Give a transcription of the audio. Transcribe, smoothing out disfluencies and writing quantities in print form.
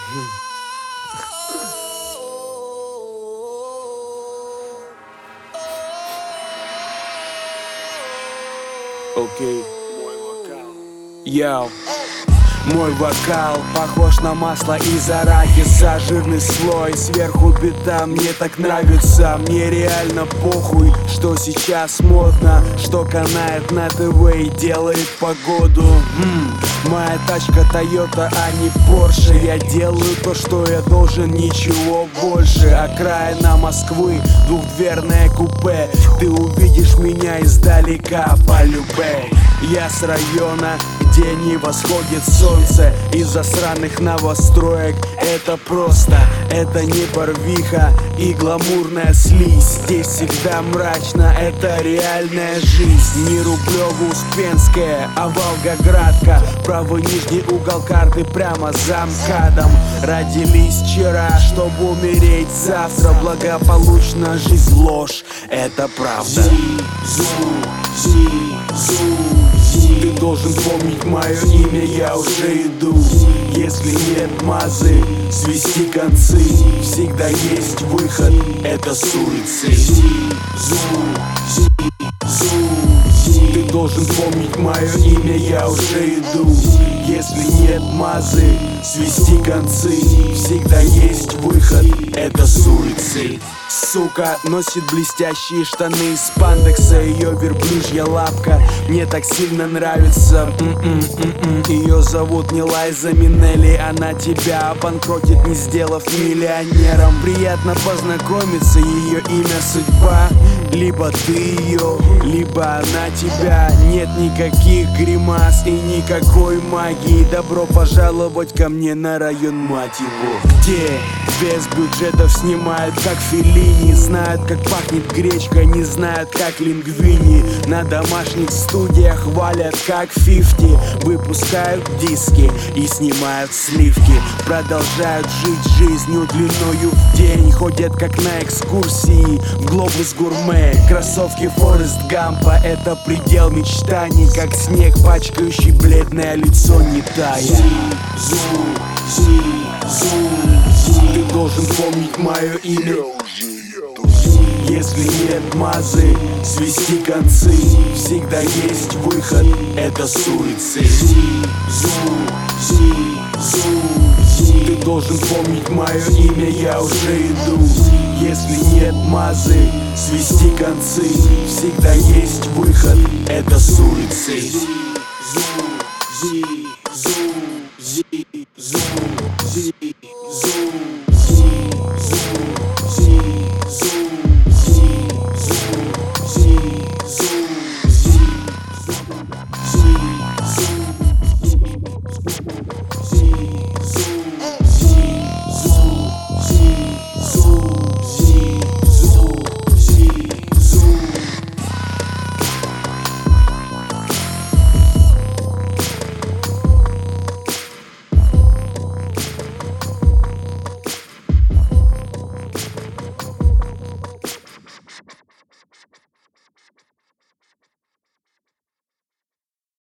Окей. Йоу. Мой вокал похож на масло из арахиса. Жирный слой, сверху бита, мне так нравится. Мне реально похуй, что сейчас модно, что канает на ТВ и делает погоду. Моя тачка Toyota, а не Porsche. Я делаю то, что я должен, ничего больше. Окраина Москвы, двухдверное купе. Ты увидишь меня издалека по любе. Я с района, где не восходит солнце. Из-за сраных новостроек это просто, это не барвиха и гламурная слизь. Здесь всегда мрачно, это реальная жизнь. Не Рублево-Успенская, а Волгоградка. Правый нижний угол карты прямо за МКАДом. Родились вчера, чтобы умереть завтра. Благополучно жизнь ложь, это правда. Ты должен помнить мое имя, я уже иду. Если нет мазы, свести концы. Всегда есть выход, это с улицы. Ты должен помнить мое имя, я уже иду. Если нет мазы, свести концы. Всегда есть выход, это с улицы. Сука носит блестящие штаны из спандекса. Ее верблюжья лапка мне так сильно нравится. Ее зовут не Лайза Минелли. Она тебя обанкротит, не сделав миллионером. Приятно познакомиться, ее имя судьба. Либо ты ее, либо она тебя. Нет никаких гримас и никакой магии. Добро пожаловать ко мне на район, мать его. Где без бюджетов снимают как Феллини. Знают, как пахнет гречка, не знают, как лингвини. На домашних студиях валят как 50. Выпускают диски и снимают сливки. Продолжают жить жизнью длиною в день. Ходят как на экскурсии в Глобус Гурме. Кроссовки Форест Гампа — это предел мечтаний. Как снег, пачкающий бледное лицо, не тая. Ты должен помнить мое имя. Если нет мазы, свести концы. Всегда есть выход, это с улицы. Ты должен помнить мое имя, я уже иду. Если нет мазы, свести концы. Всегда есть выход, это с улицы. Zoom.